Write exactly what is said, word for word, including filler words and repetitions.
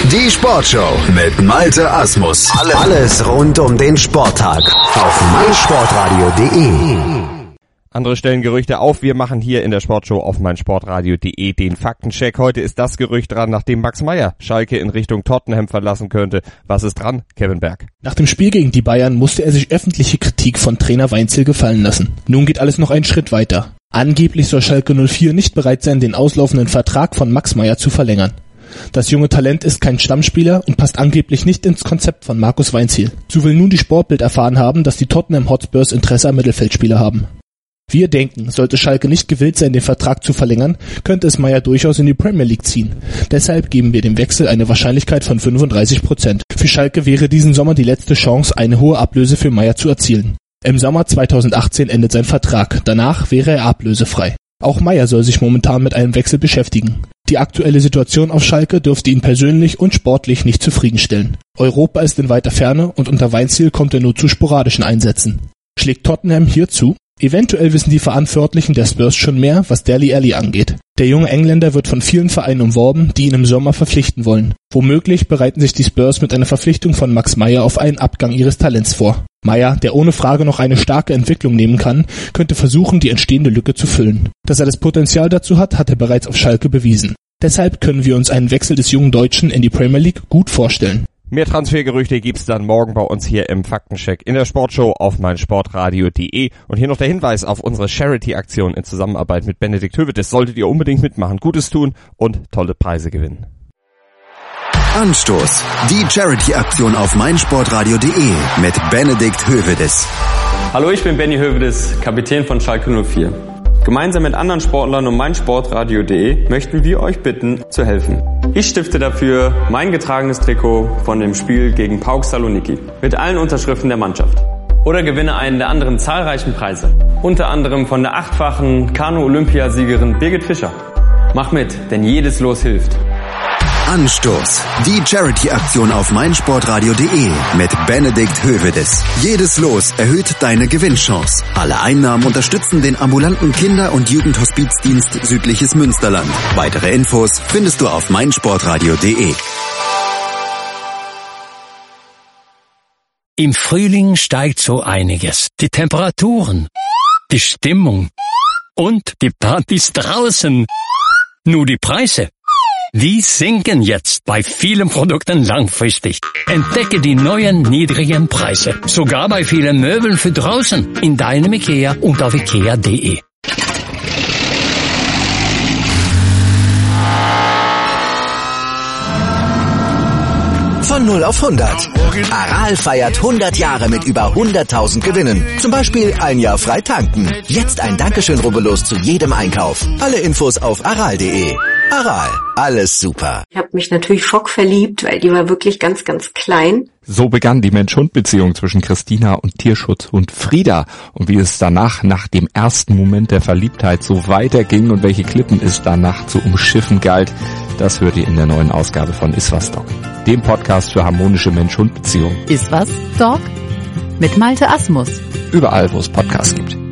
Die Sportshow mit Malte Asmus. Alles rund um den Sporttag auf meinsportradio punkt de. Andere stellen Gerüchte auf. Wir machen hier in der Sportshow auf meinsportradio punkt de den Faktencheck. Heute ist das Gerücht dran, nachdem Max Meyer Schalke in Richtung Tottenham verlassen könnte. Was ist dran, Kevin Berg? Nach dem Spiel gegen die Bayern musste er sich öffentliche Kritik von Trainer Weinziel gefallen lassen. Nun geht alles noch einen Schritt weiter. Angeblich soll Schalke null vier nicht bereit sein, den auslaufenden Vertrag von Max Meyer zu verlängern. Das junge Talent ist kein Stammspieler und passt angeblich nicht ins Konzept von Markus Weinziel. So will nun die Sportbild erfahren haben, dass die Tottenham Hotspurs Interesse am Mittelfeldspieler haben. Wir denken, sollte Schalke nicht gewillt sein, den Vertrag zu verlängern, könnte es Meyer durchaus in die Premier League ziehen. Deshalb geben wir dem Wechsel eine Wahrscheinlichkeit von fünfunddreißig Prozent. Für Schalke wäre diesen Sommer die letzte Chance, eine hohe Ablöse für Meyer zu erzielen. Im Sommer zweitausendachtzehn endet sein Vertrag, danach wäre er ablösefrei. Auch Meyer soll sich momentan mit einem Wechsel beschäftigen. Die aktuelle Situation auf Schalke dürfte ihn persönlich und sportlich nicht zufriedenstellen. Europa ist in weiter Ferne und unter Weinziel kommt er nur zu sporadischen Einsätzen. Schlägt Tottenham hier zu? Eventuell wissen die Verantwortlichen der Spurs schon mehr, was Dele Alli angeht. Der junge Engländer wird von vielen Vereinen umworben, die ihn im Sommer verpflichten wollen. Womöglich bereiten sich die Spurs mit einer Verpflichtung von Max Meyer auf einen Abgang ihres Talents vor. Meyer, der ohne Frage noch eine starke Entwicklung nehmen kann, könnte versuchen, die entstehende Lücke zu füllen. Dass er das Potenzial dazu hat, hat er bereits auf Schalke bewiesen. Deshalb können wir uns einen Wechsel des jungen Deutschen in die Premier League gut vorstellen. Mehr Transfergerüchte gibt's dann morgen bei uns hier im Faktencheck in der Sportshow auf meinsportradio punkt de. Und hier noch der Hinweis auf unsere Charity-Aktion in Zusammenarbeit mit Benedikt Hövedes. Solltet ihr unbedingt mitmachen, Gutes tun und tolle Preise gewinnen. Anstoß. Die Charity-Aktion auf meinsportradio punkt de mit Benedikt Hövedes. Hallo, ich bin Benny Hövedes, Kapitän von Schalke null vier. Gemeinsam mit anderen Sportlern und meinsportradio punkt de möchten wir euch bitten, zu helfen. Ich stifte dafür mein getragenes Trikot von dem Spiel gegen PAOK Saloniki mit allen Unterschriften der Mannschaft. Oder gewinne einen der anderen zahlreichen Preise. Unter anderem von der achtfachen Kanu-Olympiasiegerin Birgit Fischer. Mach mit, denn jedes Los hilft. Anstoß. Die Charity-Aktion auf meinsportradio punkt de mit Benedikt Hövedes. Jedes Los erhöht deine Gewinnchance. Alle Einnahmen unterstützen den ambulanten Kinder- und Jugendhospizdienst Südliches Münsterland. Weitere Infos findest du auf meinsportradio punkt de. Im Frühling steigt so einiges. Die Temperaturen, die Stimmung und die Partys draußen. Nur die Preise. Die sinken jetzt bei vielen Produkten langfristig. Entdecke die neuen niedrigen Preise. Sogar bei vielen Möbeln für draußen. In deinem IKEA und auf ikea punkt de. Von null auf hundert. Aral feiert hundert Jahre mit über hunderttausend Gewinnen. Zum Beispiel ein Jahr frei tanken. Jetzt ein Dankeschön, rubbellos zu jedem Einkauf. Alle Infos auf aral punkt de. Aral, alles super. Ich habe mich natürlich schockverliebt, weil die war wirklich ganz, ganz klein. So begann die Mensch-Hund-Beziehung zwischen Christina und Tierschutzhund Frieda. Und wie es danach, nach dem ersten Moment der Verliebtheit, so weiterging und welche Klippen es danach zu umschiffen galt, das hört ihr in der neuen Ausgabe von Iswas Dog, dem Podcast für harmonische Mensch-Hund-Beziehungen. Iswas Dog mit Malte Asmus. Überall, wo es Podcasts gibt.